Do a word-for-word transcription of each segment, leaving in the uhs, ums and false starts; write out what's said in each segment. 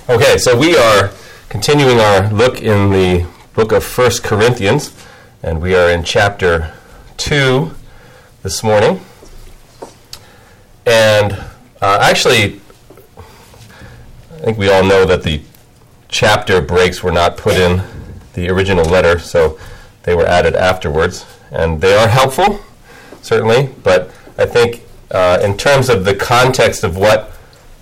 Okay, so we are continuing our look in the book of First Corinthians, and we are in chapter two this morning. And uh, actually, I think we all know that the chapter breaks were not put in the original letter, so they were added afterwards. And they are helpful, certainly, but I think uh, in terms of the context of what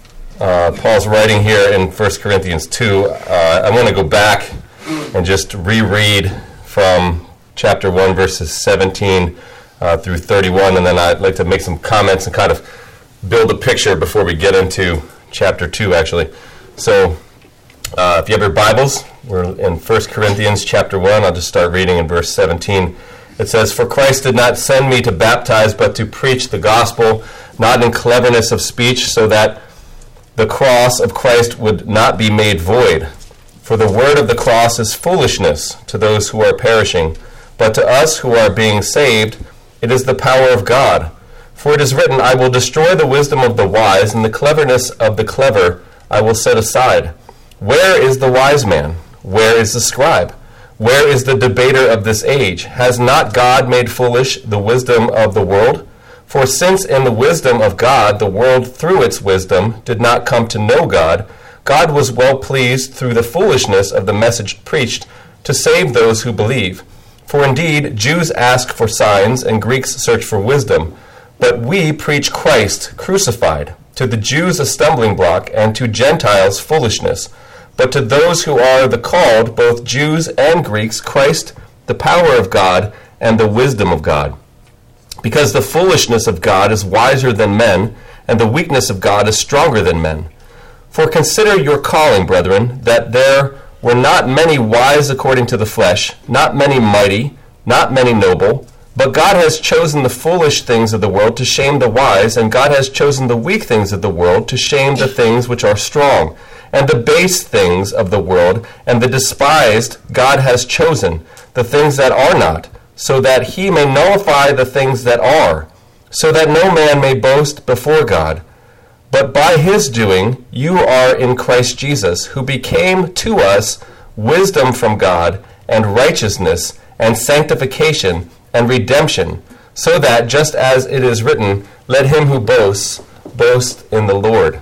uh, Paul's writing here in First Corinthians two, uh, I'm going to go back and just reread from chapter one, verses seventeen uh, through thirty-one, and then I'd like to make some comments and kind of build a picture before we get into chapter two, actually. So uh, if you have your Bibles, we're in First Corinthians chapter one. I'll just start reading in verse seventeen. It says, "For Christ did not send me to baptize, but to preach the gospel, not in cleverness of speech, so that the cross of Christ would not be made void. For the word of the cross is foolishness to those who are perishing, but to us who are being saved, it is the power of God. For it is written, I will destroy the wisdom of the wise, and the cleverness of the clever I will set aside. Where is the wise man? Where is the scribe? Where is the debater of this age? Has not God made foolish the wisdom of the world? For since in the wisdom of God the world through its wisdom did not come to know God, God was well pleased through the foolishness of the message preached to save those who believe. For indeed Jews ask for signs and Greeks search for wisdom, but we preach Christ crucified, to the Jews a stumbling block and to Gentiles foolishness. But to those who are the called, both Jews and Greeks, Christ, the power of God and the wisdom of God. Because the foolishness of God is wiser than men, and the weakness of God is stronger than men. For consider your calling, brethren, that there were not many wise according to the flesh, not many mighty, not many noble, but God has chosen the foolish things of the world to shame the wise, and God has chosen the weak things of the world to shame the things which are strong. And the base things of the world, and the despised God has chosen, the things that are not, so that he may nullify the things that are, so that no man may boast before God. But by his doing you are in Christ Jesus, who became to us wisdom from God, and righteousness, and sanctification, and redemption, so that, just as it is written, let him who boasts, boast in the Lord."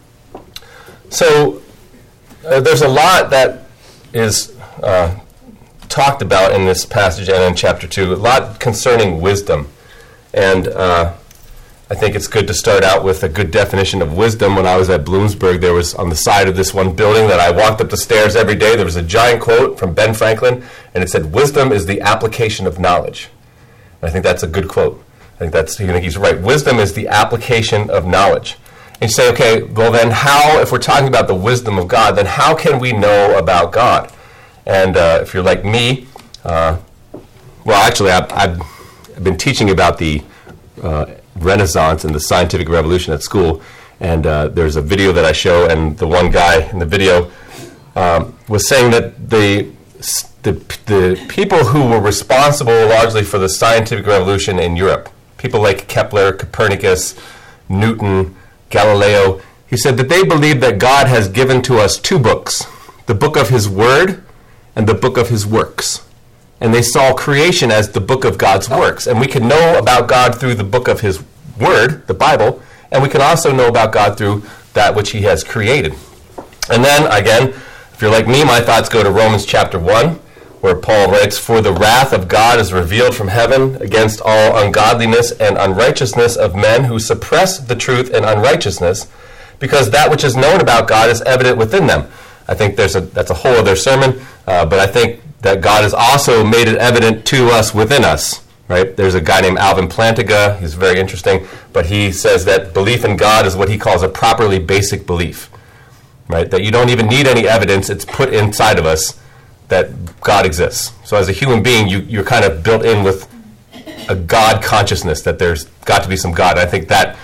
So uh, there's a lot that is uh, talked about in this passage and in chapter two, a lot concerning wisdom. And uh, I think it's good to start out with a good definition of wisdom. When I was at Bloomsburg, there was on the side of this one building that I walked up the stairs every day, there was a giant quote from Ben Franklin, and it said, "Wisdom is the application of knowledge." And I think that's a good quote. I think that's, I think he's right. Wisdom is the application of knowledge. And you say, okay, well then how, if we're talking about the wisdom of God, then how can we know about God? And uh, if you're like me, uh, well, actually, I've, I've been teaching about the uh, Renaissance and the scientific revolution at school, and uh, there's a video that I show, and the one guy in the video um, was saying that the, the the people who were responsible largely for the scientific revolution in Europe, people like Kepler, Copernicus, Newton, Galileo, he said that they believe that God has given to us two books, the book of his word and the book of his works. And they saw creation as the book of God's works. And we can know about God through the book of his word, the Bible, and we can also know about God through that which he has created. And then, again, if you're like me, my thoughts go to Romans chapter one, where Paul writes, "For the wrath of God is revealed from heaven against all ungodliness and unrighteousness of men who suppress the truth in unrighteousness, because that which is known about God is evident within them." I think there's a that's a whole other sermon, uh, but I think that God has also made it evident to us within us. Right? There's a guy named Alvin Plantinga. He's very interesting, but he says that belief in God is what he calls a properly basic belief. Right? That you don't even need any evidence; it's put inside of us that God exists. So as a human being, you, you're kind of built in with a God consciousness, that there's got to be some God. I think that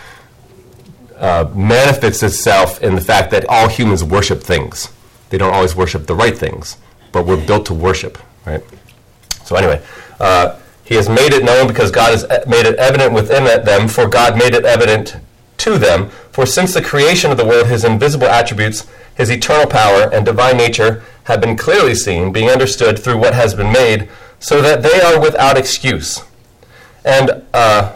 uh, manifests itself in the fact that all humans worship things. They don't always worship the right things, but we're built to worship, right? So anyway, uh, he has made it known because God has made it evident within them, for God made it evident to them. For since the creation of the world, his invisible attributes, his eternal power and divine nature have been clearly seen, being understood through what has been made, so that they are without excuse. And uh,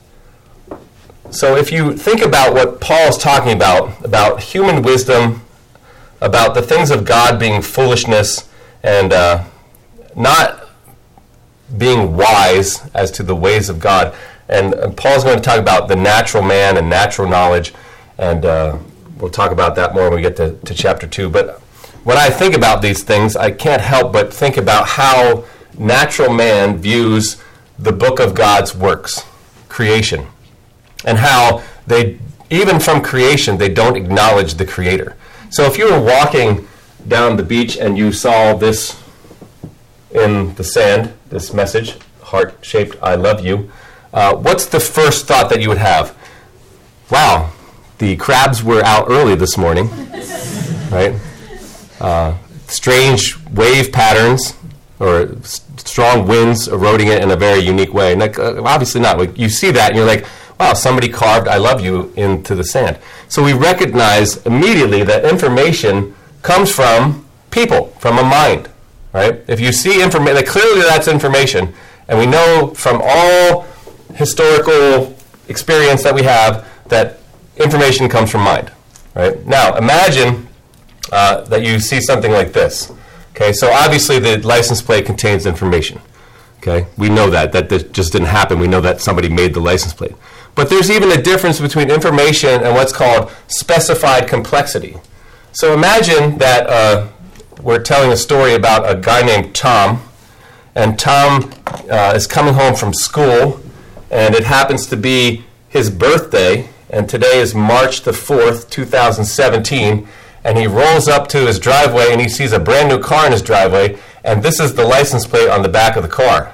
so if you think about what Paul is talking about, about human wisdom, about the things of God being foolishness, and uh, not being wise as to the ways of God, and, and Paul's going to talk about the natural man and natural knowledge, and uh, we'll talk about that more when we get to, to chapter two. But when I think about these things, I can't help but think about how natural man views the book of God's works, creation, and how they, even from creation, they don't acknowledge the Creator. So if you were walking down the beach and you saw this in the sand, this message, heart-shaped, I love you, uh, what's the first thought that you would have? Wow, the crabs were out early this morning, right? Uh, strange wave patterns or s- strong winds eroding it in a very unique way. And like, uh, obviously not. Like, you see that and you're like, wow, somebody carved I love you into the sand. So we recognize immediately that information comes from people, from a mind, right? If you see information, like clearly that's information, and we know from all historical experience that we have that information comes from mind, right? Now, imagine uh, that you see something like this. Okay, so obviously the license plate contains information. Okay, we know that. That this just didn't happen. We know that somebody made the license plate. But there's even a difference between information and what's called specified complexity. So imagine that uh, we're telling a story about a guy named Tom, and Tom uh, is coming home from school, and it happens to be his birthday, and today is March the fourth, two thousand seventeen, and he rolls up to his driveway and he sees a brand new car in his driveway, and this is the license plate on the back of the car.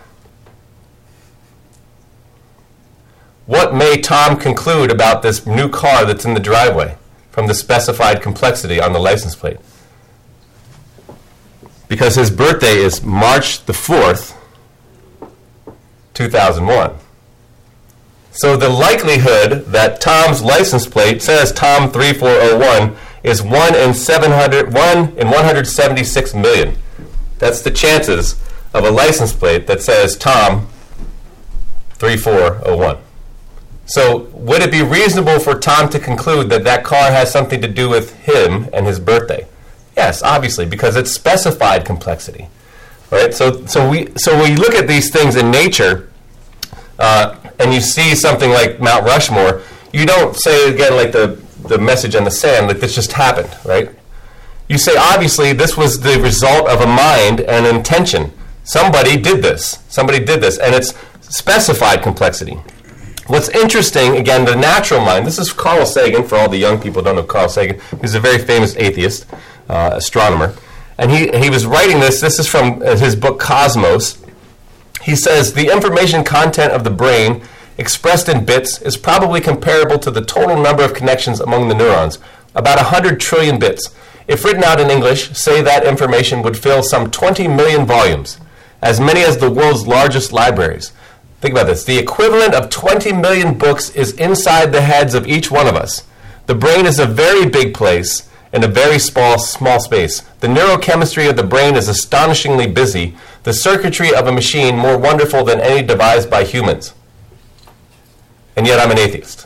What may Tom conclude about this new car that's in the driveway from the specified complexity on the license plate? Because his birthday is March the fourth, two thousand one. So the likelihood that Tom's license plate says Tom three four zero one is one in seven hundred, one in one hundred seventy-six million. That's the chances of a license plate that says Tom three four zero one. So would it be reasonable for Tom to conclude that that car has something to do with him and his birthday? Yes, obviously, because it's specified complexity, right? So, so we so we look at these things in nature, uh, and you see something like Mount Rushmore. You don't say again like the the message on the sand, like this just happened, right? You say obviously this was the result of a mind and intention. Somebody did this. Somebody did this, and it's specified complexity. What's interesting, again, the natural mind, this is Carl Sagan, for all the young people who don't know Carl Sagan. He's a very famous atheist, uh, astronomer. And he, he was writing this, this is from uh, his book Cosmos. He says, the information content of the brain expressed in bits is probably comparable to the total number of connections among the neurons, about one hundred trillion bits. If written out in English, say that information would fill some twenty million volumes, as many as the world's largest libraries. Think about this. The equivalent of twenty million books is inside the heads of each one of us. The brain is a very big place in a very small, small space. The neurochemistry of the brain is astonishingly busy, the circuitry of a machine more wonderful than any devised by humans. And yet I'm an atheist.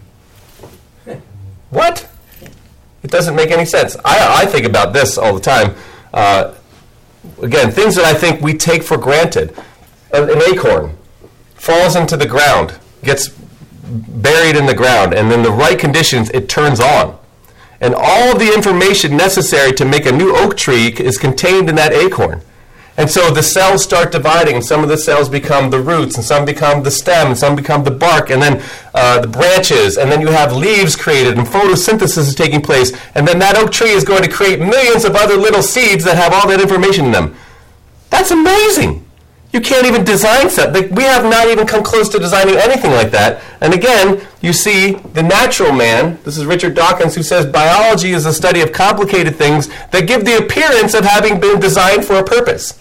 What? It doesn't make any sense. I, I think about this all the time. Uh, again, things that I think we take for granted. An, an acorn falls into the ground, gets buried in the ground, and in the right conditions, it turns on. And all of the information necessary to make a new oak tree is contained in that acorn. And so the cells start dividing, and some of the cells become the roots, and some become the stem, and some become the bark, and then uh, the branches, and then you have leaves created, and photosynthesis is taking place, and then that oak tree is going to create millions of other little seeds that have all that information in them. That's amazing. You can't even design stuff. Like, we have not even come close to designing anything like that. And again, you see the natural man, this is Richard Dawkins, who says biology is a study of complicated things that give the appearance of having been designed for a purpose.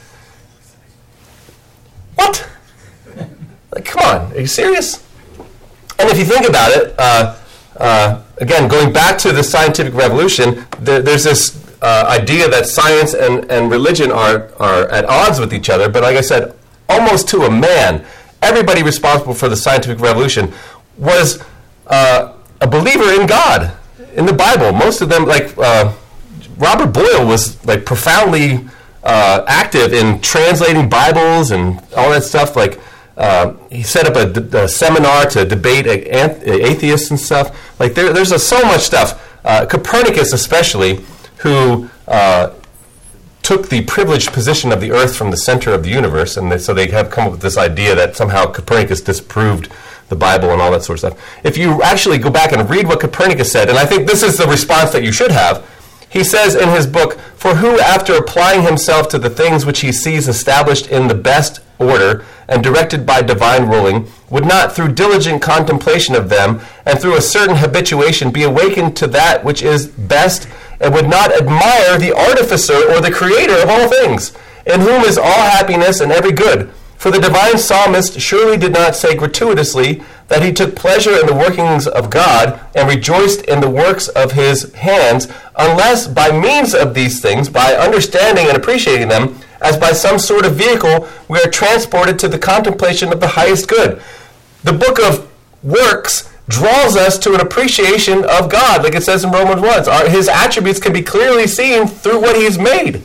What? Like, come on, are you serious? And if you think about it, uh, uh, again, going back to the scientific revolution, there, there's this uh, idea that science and, and religion are, are at odds with each other. But like I said, almost to a man, everybody responsible for the scientific revolution was uh, a believer in God, in the Bible. Most of them, like uh, Robert Boyle was like profoundly uh, active in translating Bibles and all that stuff. Like uh, he set up a, d- a seminar to debate a- a- atheists and stuff. Like there, there's a, so much stuff. Uh, Copernicus especially, who uh, took the privileged position of the Earth from the center of the universe, and they, so they have come up with this idea that somehow Copernicus disproved the Bible and all that sort of stuff. If you actually go back and read what Copernicus said, and I think this is the response that you should have, he says in his book, "For who, after applying himself to the things which he sees established in the best order and directed by divine ruling, would not through diligent contemplation of them and through a certain habituation be awakened to that which is best, and would not admire the artificer or the creator of all things, in whom is all happiness and every good? For the divine psalmist surely did not say gratuitously that he took pleasure in the workings of God and rejoiced in the works of his hands, unless by means of these things, by understanding and appreciating them, as by some sort of vehicle, we are transported to the contemplation of the highest good." The book of works draws us to an appreciation of God, like it says in Romans one. Our, his attributes can be clearly seen through what he's made.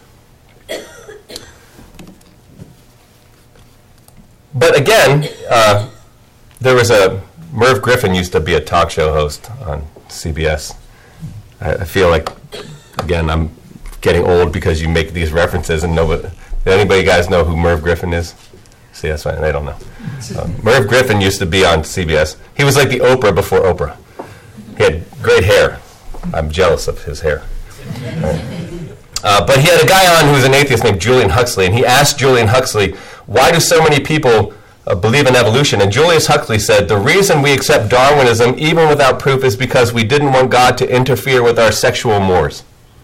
But again, uh, there was a, Merv Griffin used to be a talk show host on C B S. I, I feel like, again, I'm getting old because you make these references and nobody, do anybody guys know who Merv Griffin is? See, that's fine, they don't know. Uh, Merv Griffin used to be on C B S. He was like the Oprah before Oprah. He had great hair. I'm jealous of his hair. Right. Uh, but he had a guy on who was an atheist named Julian Huxley, and he asked Julian Huxley, why do so many people uh, believe in evolution? And Julius Huxley said, the reason we accept Darwinism, even without proof, is because we didn't want God to interfere with our sexual mores.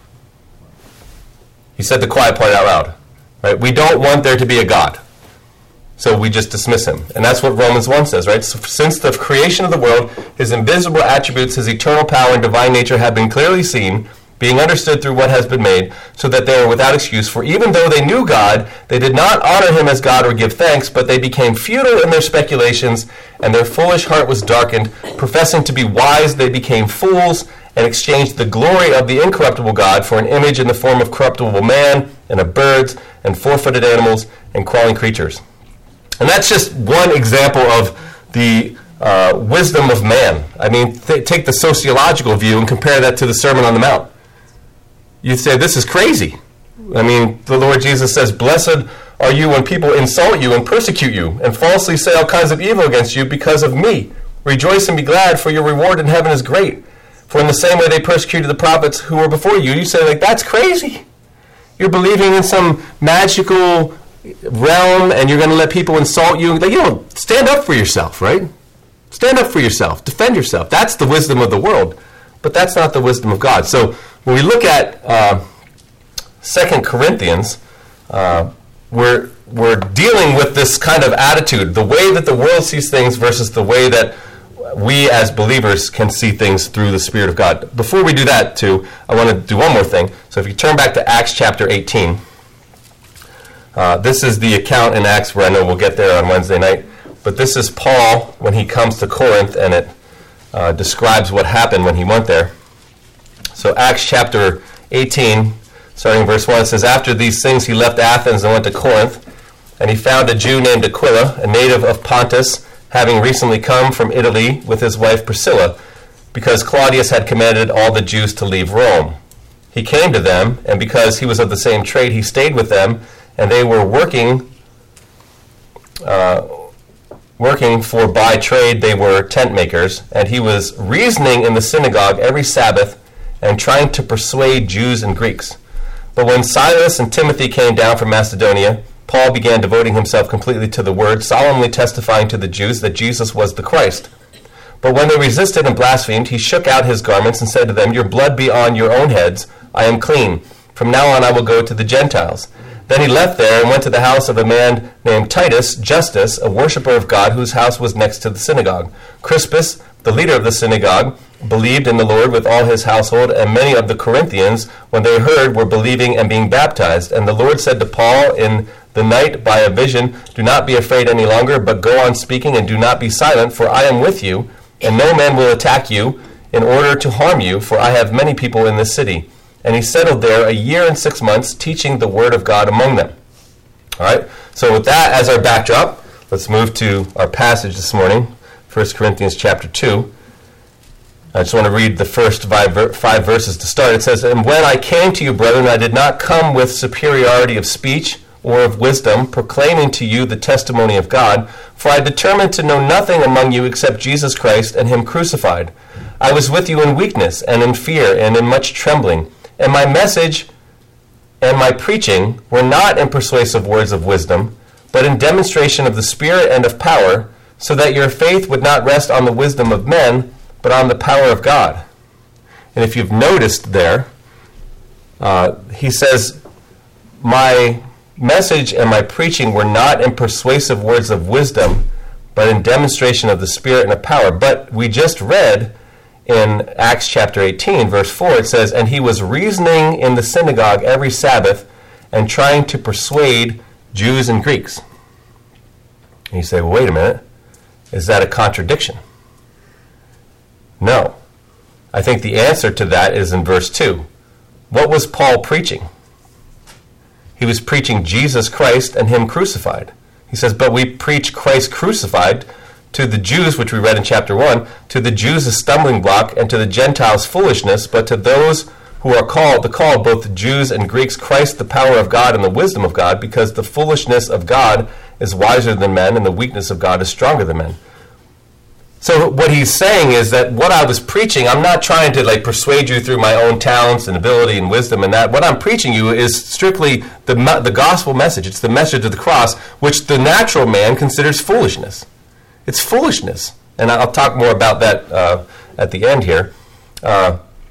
He said the quiet part out loud. Right? We don't want there to be a God. So we just dismiss him. And that's what Romans one says, right? So since the creation of the world, his invisible attributes, his eternal power and divine nature have been clearly seen, being understood through what has been made, so that they are without excuse. For even though they knew God, they did not honor him as God or give thanks, but they became futile in their speculations, and their foolish heart was darkened. Professing to be wise, they became fools, and exchanged the glory of the incorruptible God for an image in the form of corruptible man, and of birds, and four-footed animals, and crawling creatures. And that's just one example of the uh, wisdom of man. I mean, th- take the sociological view and compare that to the Sermon on the Mount. You'd say, this is crazy. I mean, the Lord Jesus says, blessed are you when people insult you and persecute you and falsely say all kinds of evil against you because of me. Rejoice and be glad, for your reward in heaven is great. For in the same way they persecuted the prophets who were before you. You say, like, that's crazy. You're believing in some magical realm and you're going to let people insult you. Like, you don't stand up for yourself, right? Stand up for yourself. Defend yourself. That's the wisdom of the world. But that's not the wisdom of God. So when we look at uh, Second Corinthians, uh, we're, we're dealing with this kind of attitude, the way that the world sees things versus the way that we as believers can see things through the Spirit of God. Before we do that, too, I want to do one more thing. So if you turn back to Acts chapter eighteen, uh, this is the account in Acts where I know we'll get there on Wednesday night, but this is Paul when he comes to Corinth, and it uh, describes what happened when he went there. So Acts chapter eighteen, starting in verse one, it says, after these things he left Athens and went to Corinth, and he found a Jew named Aquila, a native of Pontus, having recently come from Italy with his wife Priscilla, because Claudius had commanded all the Jews to leave Rome. He came to them, and because he was of the same trade, he stayed with them, and they were working, uh, working for by trade they were tent makers, and he was reasoning in the synagogue every Sabbath and trying to persuade Jews and Greeks. But when Silas and Timothy came down from Macedonia, Paul began devoting himself completely to the word, solemnly testifying to the Jews that Jesus was the Christ. But when they resisted and blasphemed, he shook out his garments and said to them, your blood be on your own heads. I am clean. From now on I will go to the Gentiles. Then he left there and went to the house of a man named Titus Justus, a worshiper of God, whose house was next to the synagogue. Crispus, the leader of the synagogue, believed in the Lord with all his household, and many of the Corinthians, when they heard, were believing and being baptized. And the Lord said to Paul in the night by a vision, "Do not be afraid any longer, but go on speaking and do not be silent, for I am with you, and no man will attack you in order to harm you, for I have many people in this city." And he settled there a year and six months, teaching the word of God among them. All right, so with that as our backdrop, let's move to our passage this morning, First Corinthians chapter two. I just want to read the first five, five verses to start. It says, "And when I came to you, brethren, I did not come with superiority of speech or of wisdom, proclaiming to you the testimony of God, for I determined to know nothing among you except Jesus Christ and him crucified. I was with you in weakness and in fear and in much trembling. And my message and my preaching were not in persuasive words of wisdom, but in demonstration of the Spirit and of power, so that your faith would not rest on the wisdom of men, but on the power of God." And if you've noticed there, uh, he says, "My message and my preaching were not in persuasive words of wisdom, but in demonstration of the Spirit and of power." But we just read in Acts chapter eighteen, verse four, it says, "And he was reasoning in the synagogue every Sabbath and trying to persuade Jews and Greeks." And you say, well, wait a minute. Is that a contradiction? No. I think the answer to that is in verse two. What was Paul preaching? He was preaching Jesus Christ and him crucified. He says, "But we preach Christ crucified, to the Jews," which we read in chapter one, "to the Jews a stumbling block, and to the Gentiles foolishness, but to those who are called, the called, both the Jews and Greeks, Christ the power of God and the wisdom of God, because the foolishness of God is wiser than men, and the weakness of God is stronger than men." So what he's saying is that what I was preaching, I'm not trying to like persuade you through my own talents and ability and wisdom and that. What I'm preaching you is strictly the the gospel message. It's the message of the cross, which the natural man considers foolishness. It's foolishness. And I'll talk more about that uh, at the end here. Uh,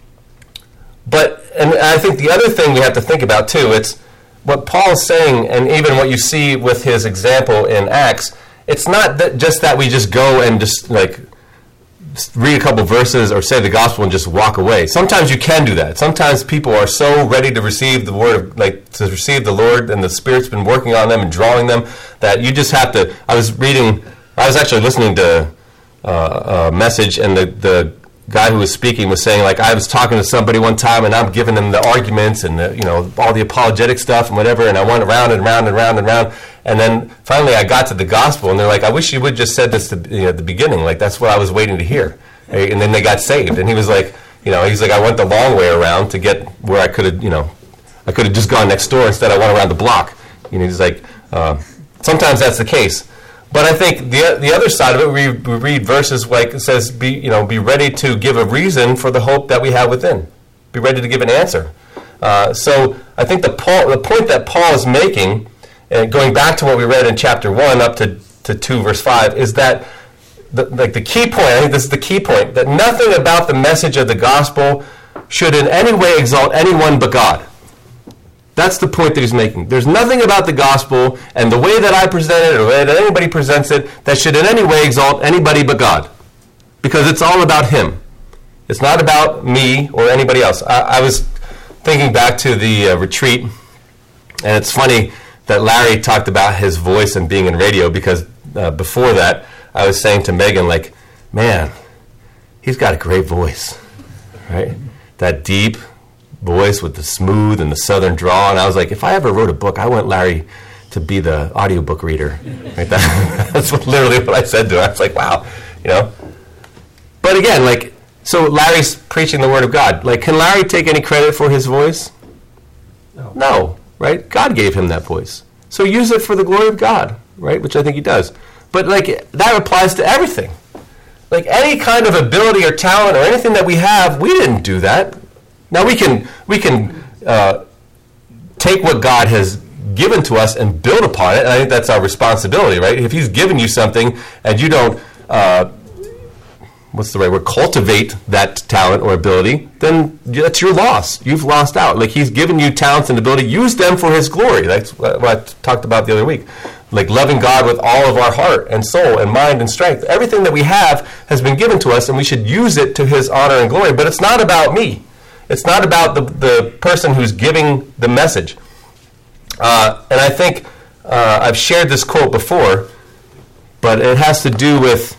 but, and I think the other thing we have to think about too, it's what Paul is saying, and even what you see with his example in Acts, it's not that just that we just go and just like read a couple verses or say the gospel and just walk away. Sometimes you can do that. Sometimes people are so ready to receive the word, of, like to receive the Lord, and the Spirit's been working on them and drawing them, that you just have to. I was reading, I was actually listening to uh, a message, and the, the guy who was speaking was saying, like, I was talking to somebody one time, and I'm giving them the arguments and the, you know, all the apologetic stuff and whatever, and I went around and around and around and around, and then finally I got to the gospel, and they're like, I wish you would just said this to, you know, at the beginning, like that's what I was waiting to hear, and then they got saved, and he was like, you know, he's like, I went the long way around to get where I could have, you know, I could have just gone next door instead I went around the block. You know, he's like, uh, sometimes that's the case. But I think the the other side of it, we, we read verses like it says, "Be you know, be ready to give a reason for the hope that we have within. Be ready to give an answer." Uh, so I think the Paul, the point that Paul is making, and going back to what we read in chapter one up to, to two verse five, is that the, like the key point. I think this is the key point, that nothing about the message of the gospel should in any way exalt anyone but God. That's the point that he's making. There's nothing about the gospel and the way that I present it or the way that anybody presents it that should in any way exalt anybody but God. Because it's all about him. It's not about me or anybody else. I, I was thinking back to the uh, retreat, and it's funny that Larry talked about his voice and being in radio, because uh, before that I was saying to Megan, like, man, he's got a great voice, right? That deep voice with the smooth and the southern drawl, and I was like, if I ever wrote a book, I want Larry to be the audiobook reader. Like that, that's what, literally what I said to her. I was like, wow, you know. But again, like, so Larry's preaching the word of God. Like, can Larry take any credit for his voice? No. No, right? God gave him that voice. So use it for the glory of God, right? Which I think he does. But like, that applies to everything. Like any kind of ability or talent or anything that we have, we didn't do that. Now we can we can uh, take what God has given to us and build upon it, and I think that's our responsibility, right? If he's given you something and you don't, uh, what's the right word, cultivate that talent or ability, then that's your loss. You've lost out. Like, he's given you talents and ability. Use them for his glory. That's what I talked about the other week. like loving God with all of our heart and soul and mind and strength. Everything that we have has been given to us, and we should use it to his honor and glory. But it's not about me. It's not about the, the person who's giving the message. Uh, and I think uh, I've shared this quote before, but it has to do with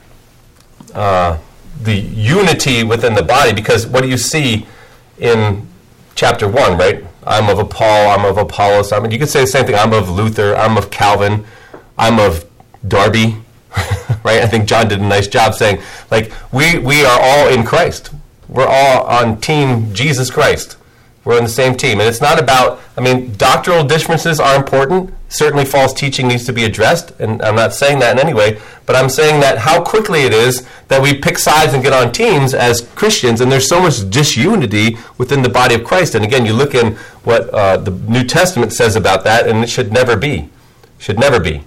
uh, the unity within the body, because what do you see in chapter one, right? I'm of Paul, I'm of Apollos. I mean, you could say the same thing. I'm of Luther, I'm of Calvin, I'm of Darby, right? I think John did a nice job saying, like, we, we are all in Christ. We're all on team Jesus Christ. We're on the same team. And it's not about, I mean, doctrinal differences are important. Certainly false teaching needs to be addressed, and I'm not saying that in any way, but I'm saying that how quickly it is that we pick sides and get on teams as Christians, and there's so much disunity within the body of Christ. And again, you look in what uh, the New Testament says about that, and it should never be. Should never be.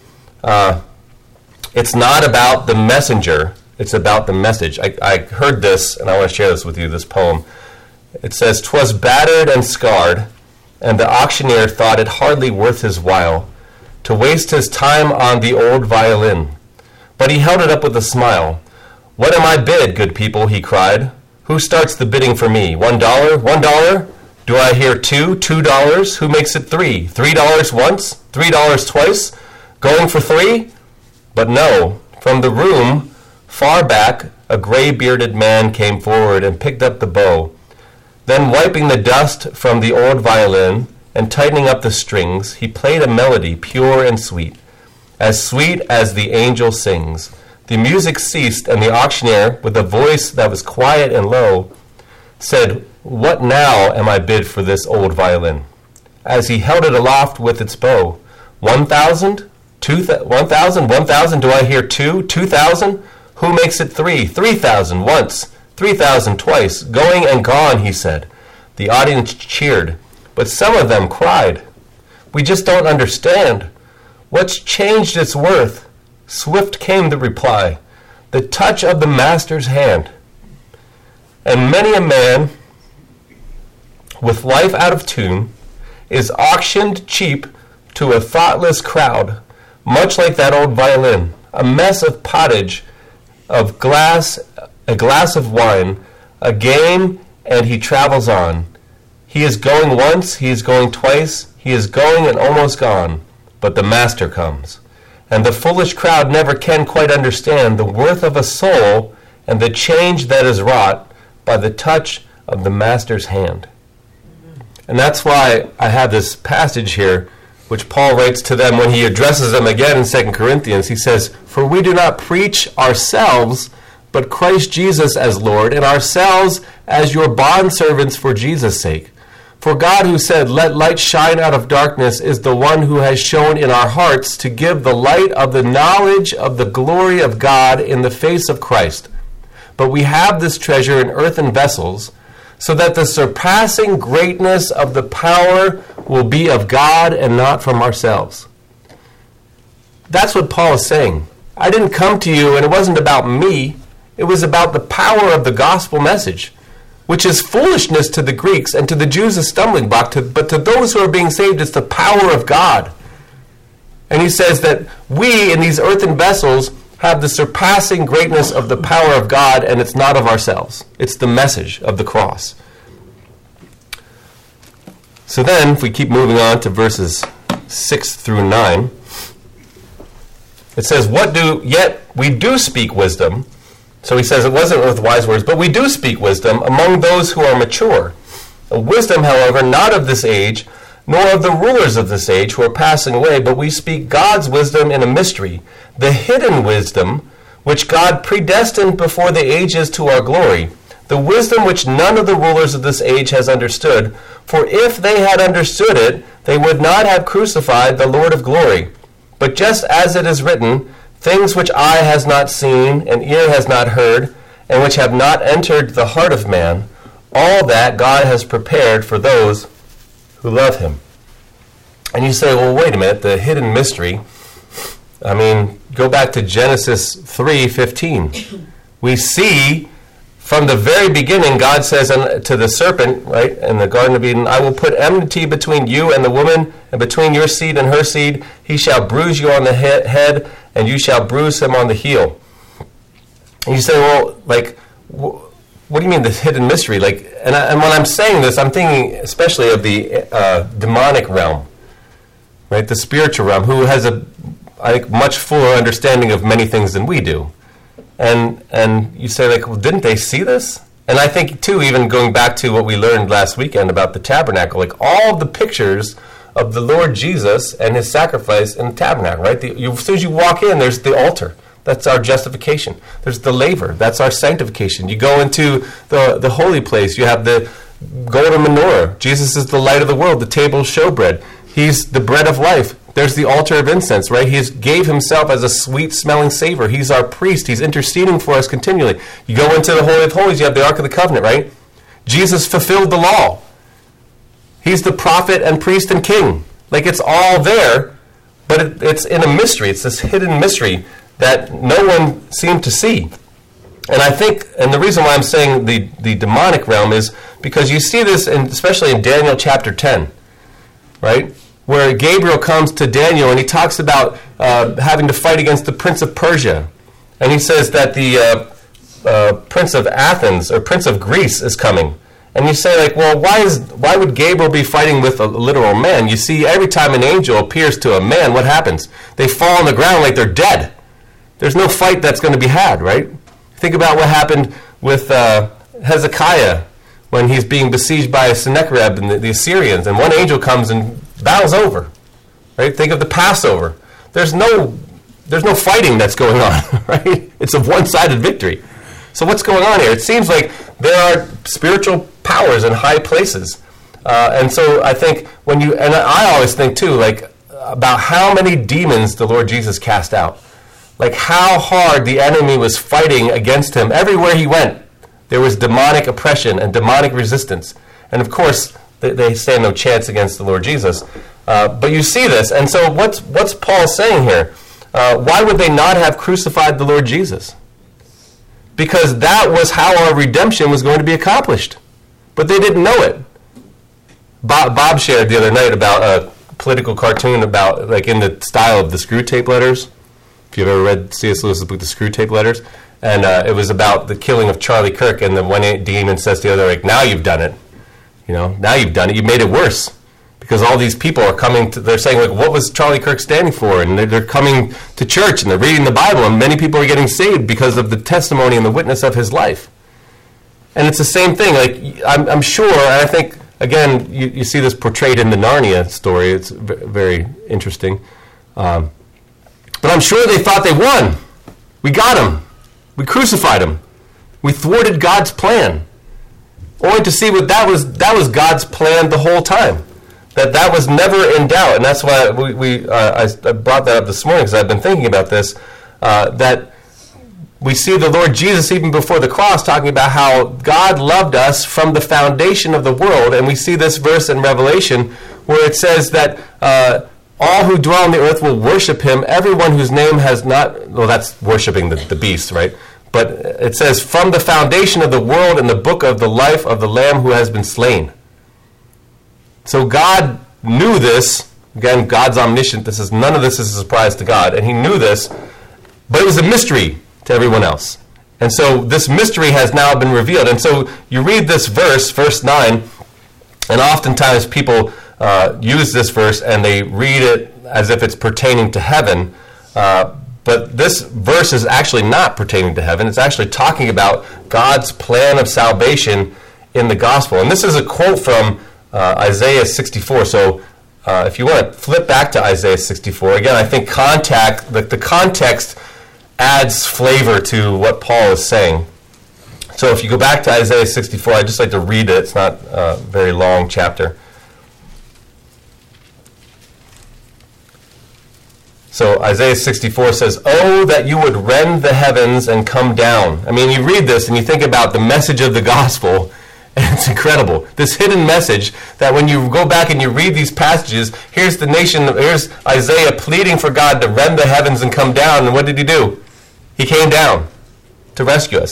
Uh, it's not about the messenger. It's about the message. I, I heard this, and I want to share this with you, this poem. It says, "'Twas battered and scarred, and the auctioneer thought it hardly worth his while to waste his time on the old violin. But he held it up with a smile. "'What am I bid, good people?' he cried. "'Who starts the bidding for me? One dollar? One dollar? Do I hear two? Two dollars? Who makes it three? Three dollars once? Three dollars twice? Going for three?' But no, from the room far back a gray-bearded man came forward and picked up the bow. Then, wiping the dust from the old violin and tightening up the strings, he played a melody pure and sweet, as sweet as the angel sings. The music ceased, and the auctioneer, with a voice that was quiet and low, said, 'What now am I bid for this old violin?' As he held it aloft with its bow. One thousand? Two th- one thousand? One thousand? Do I hear two? Two thousand? Who makes it three? Three thousand once. Three thousand twice. Going and gone, he said. The audience cheered, but some of them cried, 'We just don't understand. What's changed its worth?' Swift came the reply, 'The touch of the master's hand.' And many a man, with life out of tune, is auctioned cheap to a thoughtless crowd, much like that old violin, a mess of pottage, of glass, a glass of wine, a game, and he travels on. He is going once, he is going twice, he is going and almost gone, but the master comes. And the foolish crowd never can quite understand the worth of a soul and the change that is wrought by the touch of the master's hand." And that's why I have this passage here, which Paul writes to them when he addresses them again in Second Corinthians. He says, "For we do not preach ourselves, but Christ Jesus as Lord, and ourselves as your bondservants for Jesus' sake. For God, who said, 'Let light shine out of darkness,' is the one who has shown in our hearts to give the light of the knowledge of the glory of God in the face of Christ. But we have this treasure in earthen vessels, so that the surpassing greatness of the power will be of God and not from ourselves." That's what Paul is saying. I didn't come to you, and it wasn't about me. It was about the power of the gospel message, which is foolishness to the Greeks, and to the Jews a stumbling block, to, but to those who are being saved, it's the power of God. And he says that we, in these earthen vessels, have the surpassing greatness of the power of God, and it's not of ourselves. It's the message of the cross. So then, if we keep moving on to verses six through nine, it says, "What do, yet we do speak wisdom." So he says it wasn't with wise words, but we do speak wisdom among those who are mature. A wisdom, however, not of this age, nor of the rulers of this age who are passing away, but we speak God's wisdom in a mystery, the hidden wisdom which God predestined before the ages to our glory, the wisdom which none of the rulers of this age has understood. For if they had understood it, they would not have crucified the Lord of glory. But just as it is written, things which eye has not seen, and ear has not heard, and which have not entered the heart of man, all that God has prepared for those who love him. And you say, well, wait a minute, the hidden mystery. I mean, go back to Genesis three fifteen. We see from the very beginning, God says to the serpent, right, in the Garden of Eden, I will put enmity between you and the woman, and between your seed and her seed. He shall bruise you on the he- head, and you shall bruise him on the heel. And you say, well, like, wh- what do you mean, this hidden mystery? Like, and, I, and when I'm saying this, I'm thinking especially of the uh, demonic realm, right, the spiritual realm, who has a, I think, much fuller understanding of many things than we do. And and you say, like, well, didn't they see this? And I think, too, even going back to what we learned last weekend about the tabernacle, like all the pictures of the Lord Jesus and his sacrifice in the tabernacle, right? The, you, as soon as you walk in, there's the altar. That's our justification. There's the laver. That's our sanctification. You go into the, the holy place. You have the golden menorah. Jesus is the light of the world, the table of showbread. He's the bread of life. There's the altar of incense, right? He gave himself as a sweet-smelling savor. He's our priest. He's interceding for us continually. You go into the Holy of Holies, you have the Ark of the Covenant, right? Jesus fulfilled the law. He's the prophet and priest and king. Like, it's all there, but it, it's in a mystery. It's this hidden mystery that no one seemed to see. And I think, and the reason why I'm saying the, the demonic realm is because you see this, in, especially in Daniel chapter ten, right? Where Gabriel comes to Daniel and he talks about uh, having to fight against the prince of Persia. And he says that the uh, uh, prince of Athens, or prince of Greece, is coming. And you say, like, well, why is why would Gabriel be fighting with a literal man? You see, every time an angel appears to a man, what happens? They fall on the ground like they're dead. There's no fight that's going to be had, right? Think about what happened with uh, Hezekiah when he's being besieged by Sennacherib and the, the Assyrians, and one angel comes and battle's over, right? Think of the Passover. There's no, there's no fighting that's going on, right? It's a one-sided victory. So what's going on here? It seems like there are spiritual powers in high places, uh, and so I think when you, and I always think too, like about how many demons the Lord Jesus cast out, like how hard the enemy was fighting against him everywhere he went. There was demonic oppression and demonic resistance, and of course, they stand no chance against the Lord Jesus. Uh, but you see this. And so what's what's Paul saying here? Uh, why would they not have crucified the Lord Jesus? Because that was how our redemption was going to be accomplished. But they didn't know it. Bob, Bob shared the other night about a political cartoon about, like, in the style of the Screw Tape Letters. If you've ever read C S Lewis's book, The Screw Tape Letters. And uh, it was about the killing of Charlie Kirk. And the one demon says to the other, like, now you've done it. You know, now you've done it. You made it worse because all these people are coming to, they're saying, like, what was Charlie Kirk standing for? And they're, they're coming to church and they're reading the Bible, and many people are getting saved because of the testimony and the witness of his life. And it's the same thing. Like, I'm, I'm sure, and I think, again, you, you see this portrayed in the Narnia story. It's v- very interesting. Um, but I'm sure they thought they won. We got him. We crucified him. We thwarted God's plan. Only to see what that was, that was God's plan the whole time. That that was never in doubt. And that's why we, we uh, I, I brought that up this morning, because I've been thinking about this, uh, that we see the Lord Jesus even before the cross talking about how God loved us from the foundation of the world. And we see this verse in Revelation where it says that uh, all who dwell on the earth will worship him, everyone whose name has not, well, that's worshiping the, the beast, right? But it says, from the foundation of the world in the book of the life of the Lamb who has been slain. So God knew this. Again, God's omniscient. This is none of this is a surprise to God. And he knew this, but it was a mystery to everyone else. And so this mystery has now been revealed. And so you read this verse, verse nine, and oftentimes people uh, use this verse and they read it as if it's pertaining to heaven. Uh, But this verse is actually not pertaining to heaven. It's actually talking about God's plan of salvation in the gospel. And this is a quote from uh, Isaiah sixty-four. So uh, if you want to flip back to Isaiah sixty-four, again, I think contact, the, the context adds flavor to what Paul is saying. So if you go back to Isaiah sixty-four, I'd just like to read it. It's not a very long chapter. So Isaiah sixty-four says, "Oh, that you would rend the heavens and come down." I mean, you read this and you think about the message of the gospel, and it's incredible. This hidden message that when you go back and you read these passages, here's the nation, here's Isaiah pleading for God to rend the heavens and come down. And what did he do? He came down to rescue us.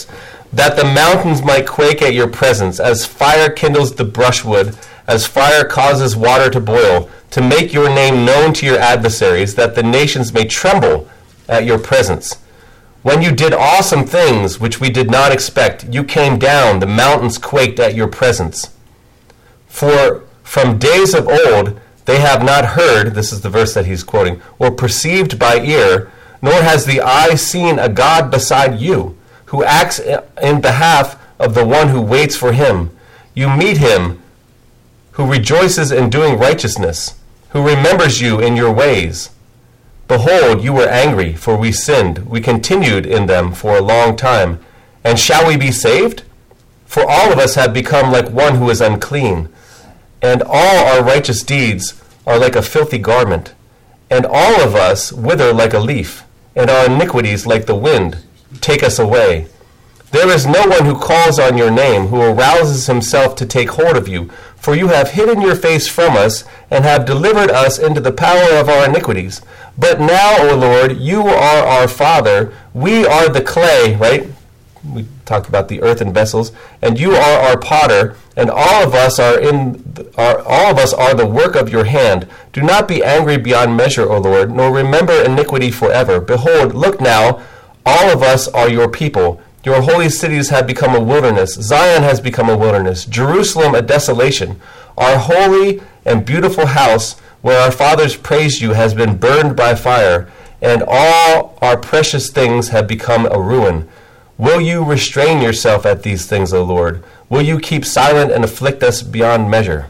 that the mountains might quake at your presence, as fire kindles the brushwood, as fire causes water to boil, to make your name known to your adversaries, that the nations may tremble at your presence. When you did awesome things which we did not expect, you came down, the mountains quaked at your presence. For from days of old they have not heard," this is the verse that he's quoting, "or perceived by ear, nor has the eye seen a God beside you, who acts in behalf of the one who waits for him. You meet him who rejoices in doing righteousness, who remembers you in your ways. Behold, you were angry, for we sinned. We continued in them for a long time. And shall we be saved? For all of us have become like one who is unclean, and all our righteous deeds are like a filthy garment. And all of us wither like a leaf, and our iniquities like the wind take us away. There is no one who calls on your name, who arouses himself to take hold of you. For you have hidden your face from us, and have delivered us into the power of our iniquities. But now, O Lord, you are our Father. We are the clay," right? We talked about the earthen vessels. "And you are our potter, and all of us are in the, are all of us are the work of your hand. Do not be angry beyond measure, O Lord, nor remember iniquity forever. Behold, look now, all of us are your people. Your holy cities have become a wilderness. Zion has become a wilderness. Jerusalem a desolation. Our holy and beautiful house, where our fathers praised you, has been burned by fire, and all our precious things have become a ruin. Will you restrain yourself at these things, O Lord? Will you keep silent and afflict us beyond measure?"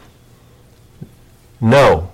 No.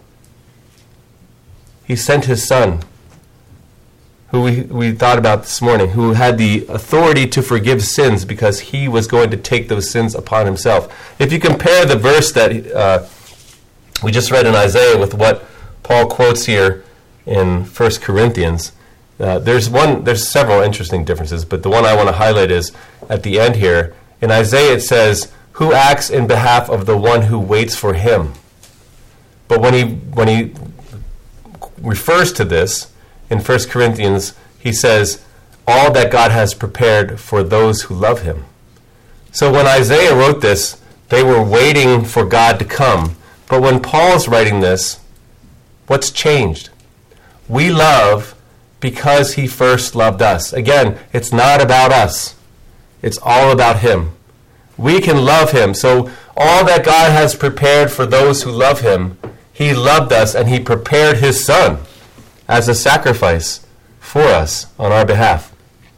He sent his Son, who we, we thought about this morning, who had the authority to forgive sins because he was going to take those sins upon himself. If you compare the verse that uh, we just read in Isaiah with what Paul quotes here in First Corinthians, uh, there's one. There's several interesting differences, but the one I want to highlight is at the end here. In Isaiah it says, "Who acts in behalf of the one who waits for him." But when he when he refers to this in First Corinthians, he says, "All that God has prepared for those who love him." So when Isaiah wrote this, they were waiting for God to come. But when Paul's writing this, what's changed? We love because he first loved us. Again, it's not about us. It's all about him. We can love him. So all that God has prepared for those who love him, he loved us and he prepared his Son as a sacrifice for us on our behalf.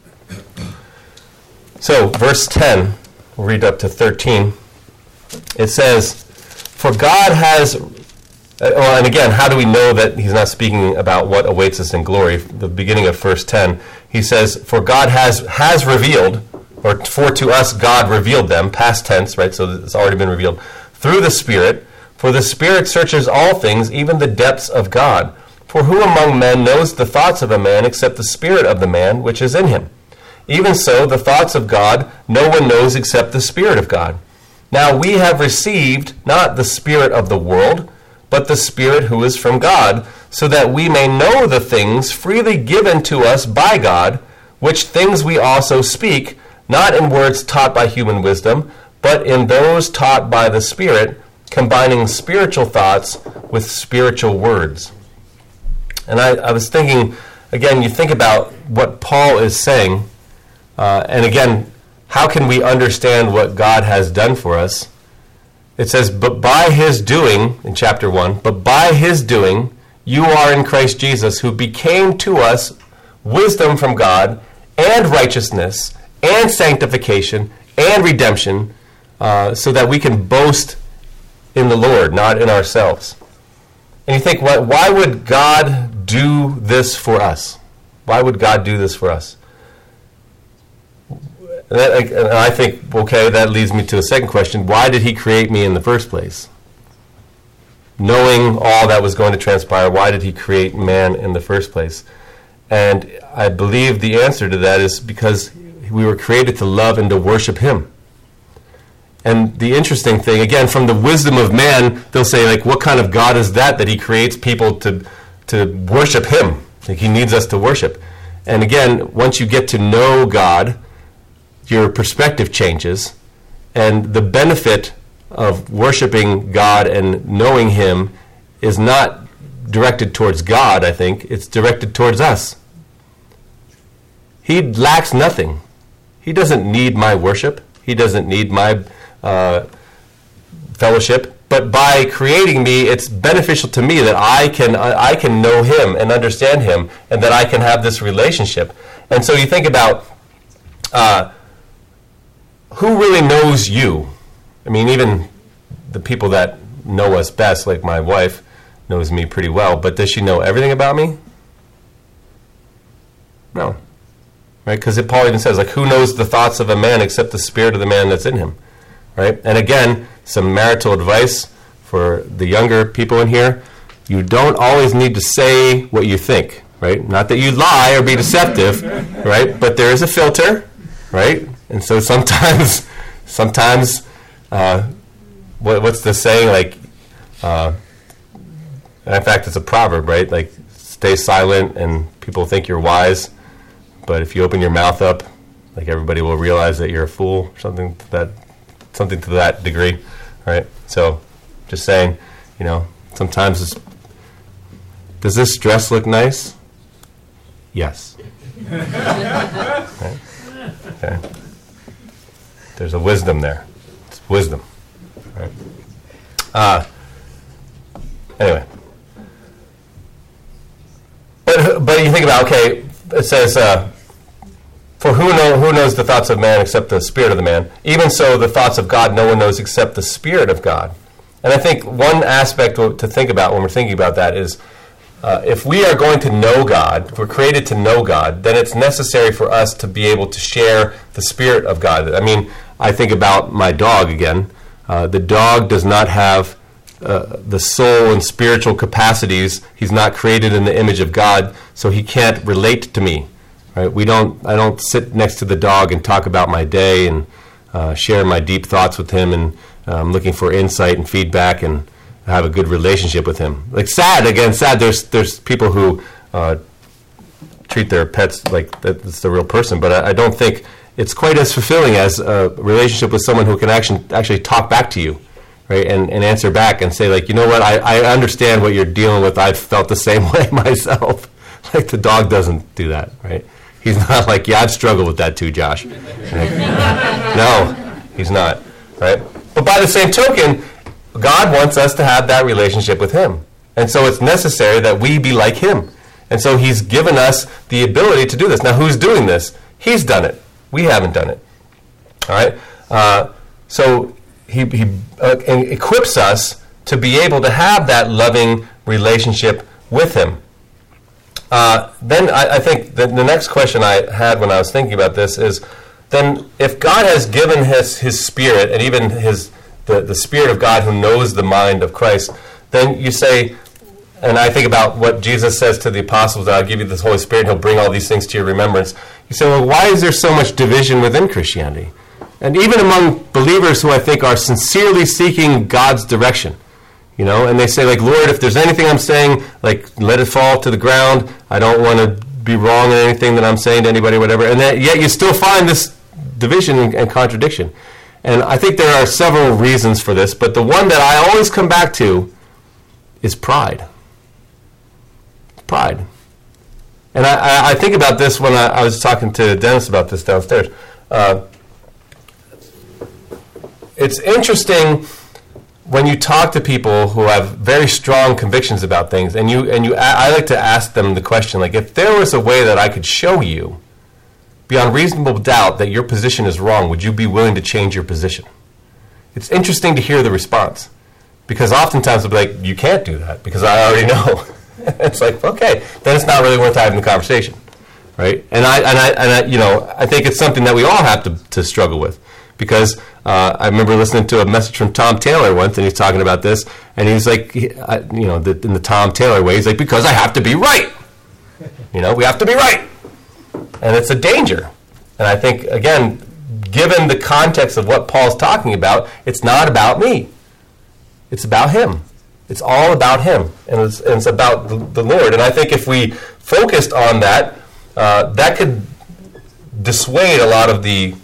So verse ten, we'll read up to thirteen. It says, "For God has," uh, well, and again, how do we know that he's not speaking about what awaits us in glory? The beginning of verse ten, he says, "For God has has revealed," or "for to us God revealed them," past tense, right? So it's already been revealed, "through the Spirit. For the Spirit searches all things, even the depths of God. For who among men knows the thoughts of a man except the spirit of the man which is in him? Even so, the thoughts of God no one knows except the Spirit of God. Now we have received not the spirit of the world, but the Spirit who is from God, so that we may know the things freely given to us by God, which things we also speak, not in words taught by human wisdom, but in those taught by the Spirit, combining spiritual thoughts with spiritual words." And I, I was thinking, again, you think about what Paul is saying, uh, and again, how can we understand what God has done for us? It says, "But by his doing," in chapter one, "but by his doing, you are in Christ Jesus, who became to us wisdom from God, and righteousness, and sanctification, and redemption, uh, so that we can boast in the Lord, not in ourselves." And you think, why, why would God do this for us? Why would God do this for us? And, that, and I think, okay, that leads me to a second question. Why did he create me in the first place? Knowing all that was going to transpire, why did he create man in the first place? And I believe the answer to that is because we were created to love and to worship him. And the interesting thing, again, from the wisdom of man, they'll say, like, what kind of God is that, that he creates people to to worship him? Like, he needs us to worship. And again, once you get to know God, your perspective changes, and the benefit of worshiping God and knowing Him is not directed towards God, I think. It's directed towards us. He lacks nothing. He doesn't need my worship. He doesn't need my uh, fellowship. But by creating me, it's beneficial to me that I can I can know Him and understand Him, and that I can have this relationship. And so you think about uh, who really knows you. I mean, even the people that know us best, like my wife, knows me pretty well. But does she know everything about me? No. Right? Because Paul even says, like, who knows the thoughts of a man except the spirit of the man that's in him? Right? And again, some marital advice for the younger people in here. You don't always need to say what you think, right? Not that you lie or be deceptive, right? But there is a filter, right? And so sometimes, sometimes, uh, what, what's the saying? Like, uh, in fact, it's a proverb, right? Like, stay silent and people think you're wise. But if you open your mouth up, like, everybody will realize that you're a fool, or something to that, something to that degree, right? So, just saying, you know, sometimes it's, does this dress look nice? Yes. Right? Okay. There's a wisdom there. It's wisdom. Right? Uh, anyway. But, but you think about, okay, it says, uh, for who, know, who knows the thoughts of man except the spirit of the man? Even so, the thoughts of God no one knows except the Spirit of God. And I think one aspect to think about when we're thinking about that is, uh, if we are going to know God, if we're created to know God, then it's necessary for us to be able to share the Spirit of God. I mean, I think about my dog again. Uh, the dog does not have uh, the soul and spiritual capacities. He's not created in the image of God, so he can't relate to me. Right? We don't. I don't sit next to the dog and talk about my day and uh, share my deep thoughts with him, and um, looking for insight and feedback and have a good relationship with him. Like, sad again, sad. There's there's people who uh, treat their pets like that's the real person, but I, I don't think it's quite as fulfilling as a relationship with someone who can actually actually talk back to you, right, and, and answer back and say, like, you know what, I, I understand what you're dealing with. I've felt the same way myself. Like, the dog doesn't do that, right? He's not like, yeah, I've struggled with that too, Josh. Like, no, he's not, right? But by the same token, God wants us to have that relationship with Him. And so it's necessary that we be like Him. And so He's given us the ability to do this. Now, who's doing this? He's done it. We haven't done it. All right? Uh, so He, he uh, equips us to be able to have that loving relationship with Him. Uh, then I, I think the, the next question I had when I was thinking about this is, then if God has given His, his Spirit, and even His the, the Spirit of God who knows the mind of Christ, then you say, and I think about what Jesus says to the apostles, I'll give you this Holy Spirit, and He'll bring all these things to your remembrance. You say, well, why is there so much division within Christianity? And even among believers who I think are sincerely seeking God's direction. You know, and they say, like, Lord, if there's anything I'm saying, like, let it fall to the ground. I don't want to be wrong in anything that I'm saying to anybody, whatever. And that, yet you still find this division and, and contradiction. And I think there are several reasons for this, but the one that I always come back to is pride. Pride. And I, I, I think about this when I, I was talking to Dennis about this downstairs. Uh, it's interesting when you talk to people who have very strong convictions about things, and you and you, I like to ask them the question, like, if there was a way that I could show you beyond reasonable doubt that your position is wrong, would you be willing to change your position? It's interesting to hear the response, because oftentimes they'll be like, you can't do that because I already know. It's like, okay, then it's not really worth having the conversation, right? And I and I and I, you know, I think it's something that we all have to to struggle with. Because uh, I remember listening to a message from Tom Taylor once, and he's talking about this, and he's like, he, I, you know, the, in the Tom Taylor way, he's like, because I have to be right. You know, we have to be right. And it's a danger. And I think, again, given the context of what Paul's talking about, it's not about me. It's about him. It's all about him. And it's, and it's about the, the Lord. And I think if we focused on that, uh, that could dissuade a lot of the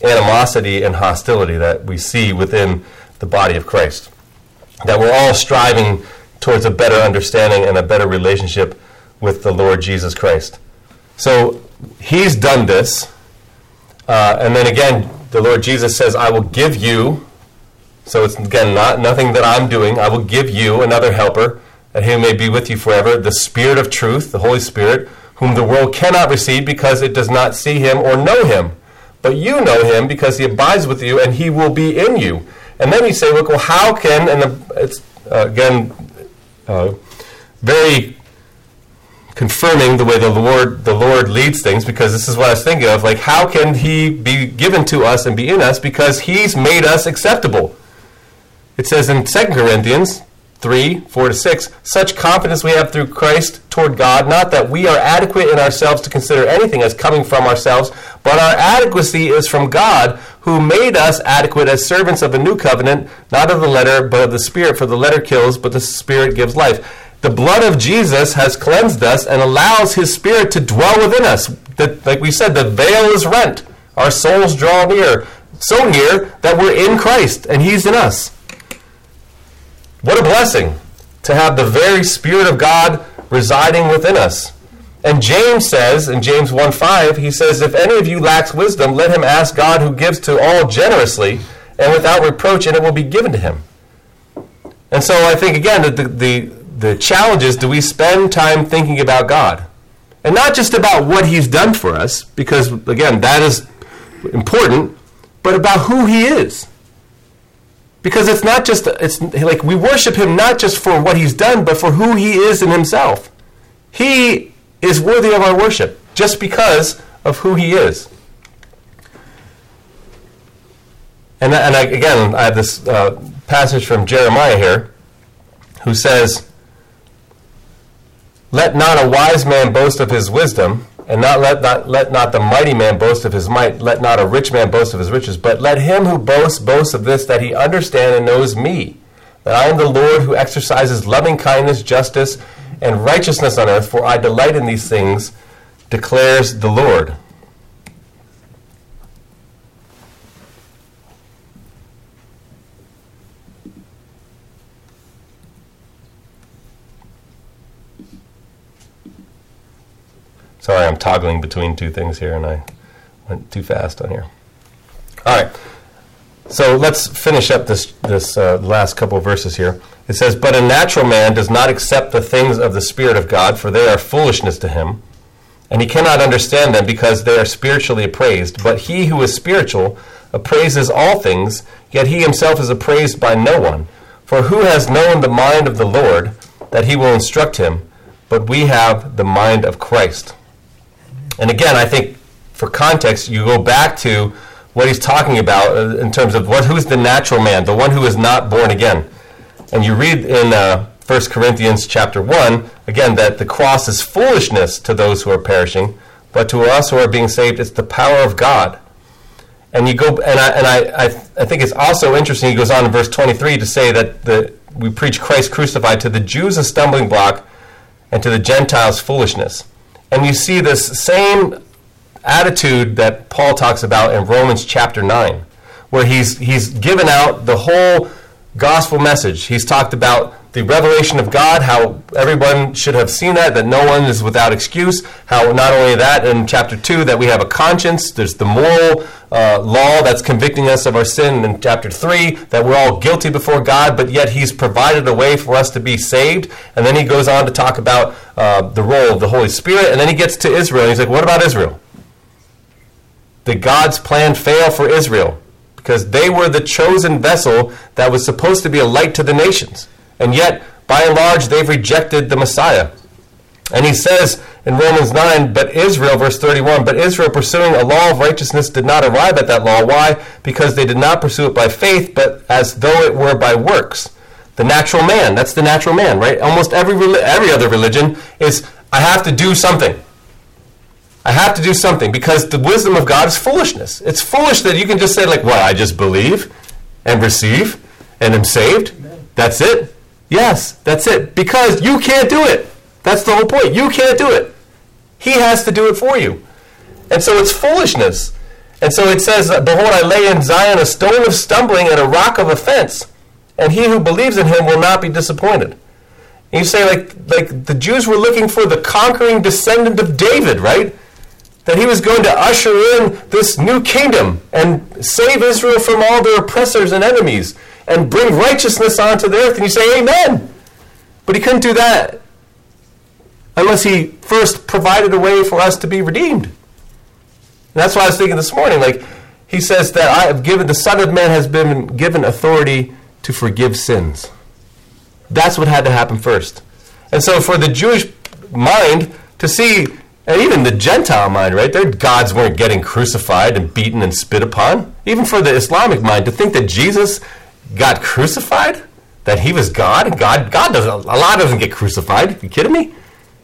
animosity and hostility that we see within the body of Christ. That we're all striving towards a better understanding and a better relationship with the Lord Jesus Christ. So he's done this. Uh, and then again, the Lord Jesus says, I will give you, so it's again not nothing that I'm doing, I will give you another helper, that he may be with you forever, the Spirit of truth, the Holy Spirit, whom the world cannot receive because it does not see him or know him. But you know him because he abides with you and he will be in you. And then you say, look, well, how can, and it's uh, again uh, very confirming the way the Lord the Lord leads things, because this is what I was thinking of, like how can he be given to us and be in us? Because he's made us acceptable. It says in Second Corinthians three, four to six, such confidence we have through Christ toward God, not that we are adequate in ourselves to consider anything as coming from ourselves, but our adequacy is from God, who made us adequate as servants of a new covenant, not of the letter, but of the Spirit, for the letter kills, but the Spirit gives life. The blood of Jesus has cleansed us and allows his Spirit to dwell within us. That, like we said, the veil is rent. Our souls draw near, so near that we're in Christ and he's in us. What a blessing to have the very Spirit of God residing within us. And James says, in James one five, he says, if any of you lacks wisdom, let him ask God, who gives to all generously and without reproach, and it will be given to him. And so I think, again, that the, the, the challenge is, do we spend time thinking about God? And not just about what he's done for us, because, again, that is important, but about who he is. Because it's not just, it's like we worship him not just for what he's done, but for who he is in himself. He is worthy of our worship just because of who he is. And, and I, again, I have this uh, passage from Jeremiah here, who says, let not a wise man boast of his wisdom, and not let not let not the mighty man boast of his might, let not a rich man boast of his riches, but let him who boasts boast of this, that he understand and knows me, that I am the Lord who exercises loving kindness, justice, and righteousness on earth, for I delight in these things, declares the Lord. Sorry, I'm toggling between two things here, and I went too fast on here. All right, so let's finish up this this uh, last couple of verses here. It says, but a natural man does not accept the things of the Spirit of God, for they are foolishness to him, and he cannot understand them because they are spiritually appraised. But he who is spiritual appraises all things, yet he himself is appraised by no one. For who has known the mind of the Lord, that he will instruct him? But we have the mind of Christ. And again, I think for context, you go back to what he's talking about in terms of what who's the natural man, the one who is not born again. And you read in uh, First Corinthians chapter one, again, that the cross is foolishness to those who are perishing, but to us who are being saved, it's the power of God. And you go, and I and I, I, I think it's also interesting, he goes on in verse twenty-three to say that the we preach Christ crucified, to the Jews a stumbling block, and to the Gentiles foolishness. And you see this same attitude that Paul talks about in Romans chapter nine, where he's he's given out the whole gospel message. He's talked about the revelation of God, how everyone should have seen that, that no one is without excuse, how not only that, in chapter two, that we have a conscience, there's the moral uh, law that's convicting us of our sin, in chapter three, that we're all guilty before God, but yet he's provided a way for us to be saved. And then he goes on to talk about uh, the role of the Holy Spirit, and then he gets to Israel, and he's like, what about Israel? Did God's plan fail for Israel? Because they were the chosen vessel that was supposed to be a light to the nations. And yet, by and large, they've rejected the Messiah. And he says in Romans nine, but Israel, verse thirty-one, but Israel, pursuing a law of righteousness, did not arrive at that law. Why? Because they did not pursue it by faith, but as though it were by works. The natural man, that's the natural man, right? Almost every every other religion is, I have to do something. I have to do something, because the wisdom of God is foolishness. It's foolish that you can just say, like, well, I just believe and receive and am saved. That's it. Yes, that's it. Because you can't do it. That's the whole point. You can't do it. He has to do it for you. And so it's foolishness. And so it says, behold, I lay in Zion a stone of stumbling and a rock of offense, and he who believes in him will not be disappointed. And you say, like, like the Jews were looking for the conquering descendant of David, right? That he was going to usher in this new kingdom and save Israel from all their oppressors and enemies and bring righteousness onto the earth. And you say, amen. But he couldn't do that unless he first provided a way for us to be redeemed. And that's why I was thinking this morning, like, he says that I have given, the Son of Man has been given authority to forgive sins. That's what had to happen first. And so for the Jewish mind to see, and even the Gentile mind, right, their gods weren't getting crucified and beaten and spit upon. Even for the Islamic mind, to think that Jesus got crucified, that he was God, and God, God doesn't, Allah doesn't get crucified. Are you kidding me?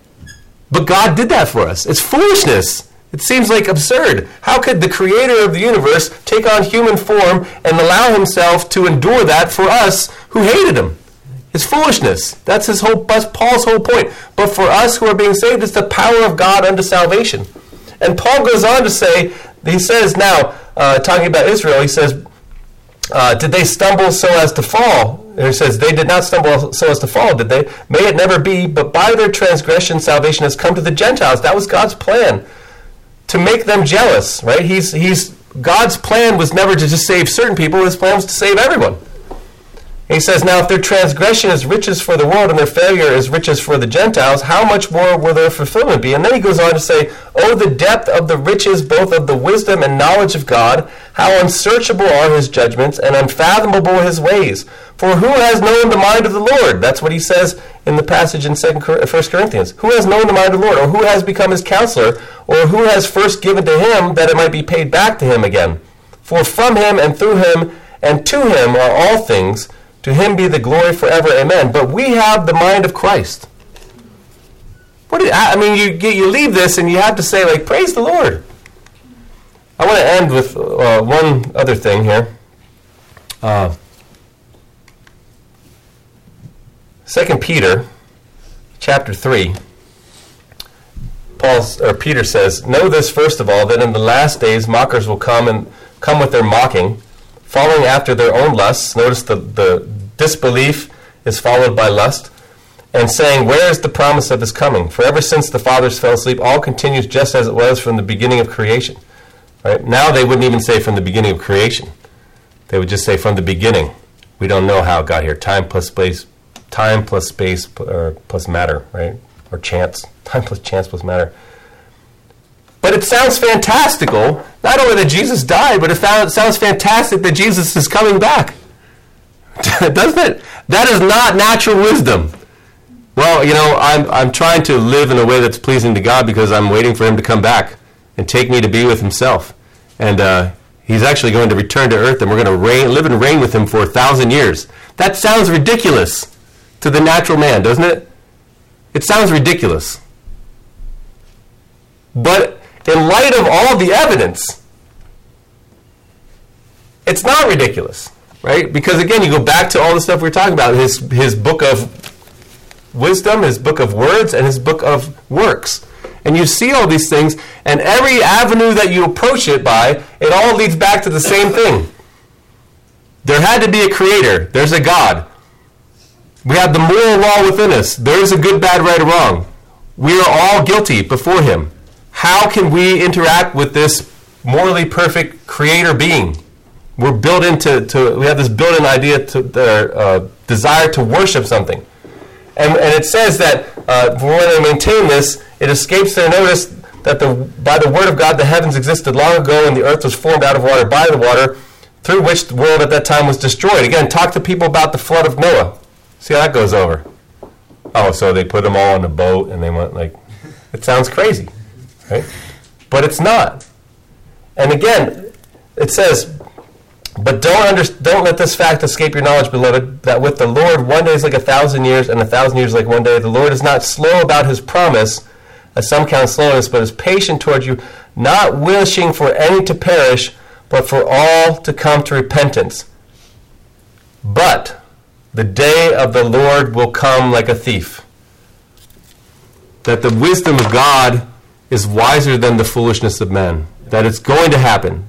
But God did that for us. It's foolishness. It seems like absurd. How could the creator of the universe take on human form and allow himself to endure that for us who hated him? It's foolishness. That's his whole, that's Paul's whole point. But for us who are being saved, it's the power of God unto salvation. And Paul goes on to say, he says now, uh, talking about Israel, he says, uh, did they stumble so as to fall? And he says, they did not stumble so as to fall, did they? May it never be, but by their transgression salvation has come to the Gentiles. That was God's plan, to make them jealous, right? He's, he's, God's plan was never to just save certain people. His plan was to save everyone. He says, now if their transgression is riches for the world and their failure is riches for the Gentiles, how much more will their fulfillment be? And then he goes on to say, oh, the depth of the riches both of the wisdom and knowledge of God, how unsearchable are his judgments and unfathomable his ways. For who has known the mind of the Lord? That's what he says in the passage in First Corinthians. Who has known the mind of the Lord? Or who has become his counselor? Or who has first given to him that it might be paid back to him again? For from him and through him and to him are all things. To him be the glory forever, amen. But we have the mind of Christ. What do you, I mean, you you leave this and you have to say, like, praise the Lord. I want to end with uh, one other thing here. Uh, Second Peter, chapter three. Paul or Peter says, "Know this first of all, that in the last days mockers will come and come with their mocking, following after their own lusts." Notice the, the disbelief is followed by lust. And saying, where is the promise of his coming? For ever since the fathers fell asleep, all continues just as it was from the beginning of creation. Right? Now they wouldn't even say from the beginning of creation. They would just say from the beginning. We don't know how it got here. Time plus space, time plus space or plus matter, right? Or chance. Time plus chance plus matter. But it sounds fantastical, not only that Jesus died, but it sounds fantastic that Jesus is coming back. Doesn't it? That is not natural wisdom. Well, you know, I'm I'm trying to live in a way that's pleasing to God because I'm waiting for him to come back and take me to be with himself. And uh, he's actually going to return to earth, and we're going to reign, live and reign with him for a thousand years. That sounds ridiculous to the natural man, doesn't it? It sounds ridiculous. But in light of all the evidence, it's not ridiculous, right? Because again, you go back to all the stuff we were talking about, his his book of wisdom, his book of words, and his book of works. And you see all these things, and every avenue that you approach it by, it all leads back to the same thing. There had to be a creator. There's a God. We have the moral law within us. There is a good, bad, right, or wrong. We are all guilty before him. How can we interact with this morally perfect creator being? We're built into, to, we have this built-in idea, to the uh, desire to worship something. And, and it says that uh, when they maintain this, it escapes their notice that the, by the word of God the heavens existed long ago and the earth was formed out of water by the water, through which the world at that time was destroyed. Again, talk to people about the flood of Noah. See how that goes over. Oh, so they put them all on a boat and they went like, it sounds crazy, right? But it's not. And again, it says, but don't under, don't let this fact escape your knowledge, beloved, that with the Lord one day is like a thousand years, and a thousand years like one day. The Lord is not slow about his promise, as some count slowness, but is patient toward you, not wishing for any to perish, but for all to come to repentance. But the day of the Lord will come like a thief. That the wisdom of God is wiser than the foolishness of men. That it's going to happen.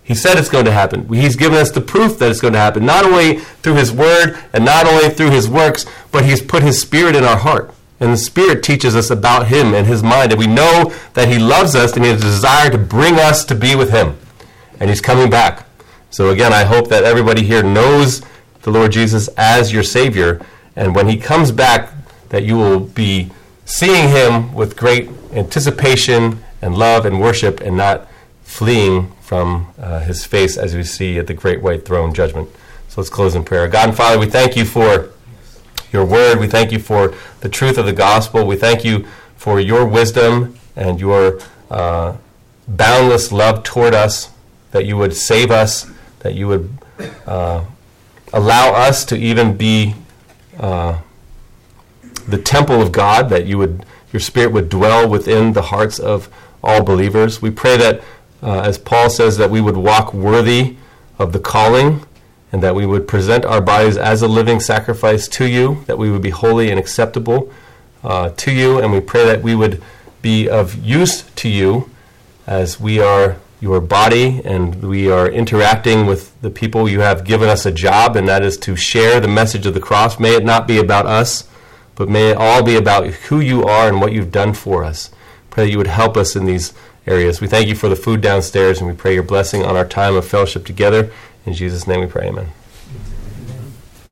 He said it's going to happen. He's given us the proof that it's going to happen, not only through his word and not only through his works, but he's put his Spirit in our heart. And the Spirit teaches us about him and his mind. And we know that he loves us and he has a desire to bring us to be with him. And he's coming back. So again, I hope that everybody here knows the Lord Jesus as your Savior. And when he comes back, that you will be seeing him with great anticipation and love and worship and not fleeing from uh, his face as we see at the great white throne judgment. So let's close in prayer. God and Father, we thank you for your word. We thank you for the truth of the gospel. We thank you for your wisdom and your uh, boundless love toward us, that you would save us, that you would uh, allow us to even be uh, the temple of God, that you would, your Spirit would dwell within the hearts of all believers. We pray that, uh, as Paul says, that we would walk worthy of the calling, and that we would present our bodies as a living sacrifice to you, that we would be holy and acceptable uh, to you, and we pray that we would be of use to you as we are your body and we are interacting with the people. You have given us a job, and that is to share the message of the cross. May it not be about us, but may it all be about who you are and what you've done for us. Pray that you would help us in these areas. We thank you for the food downstairs, and we pray your blessing on our time of fellowship together. In Jesus' name we pray, amen.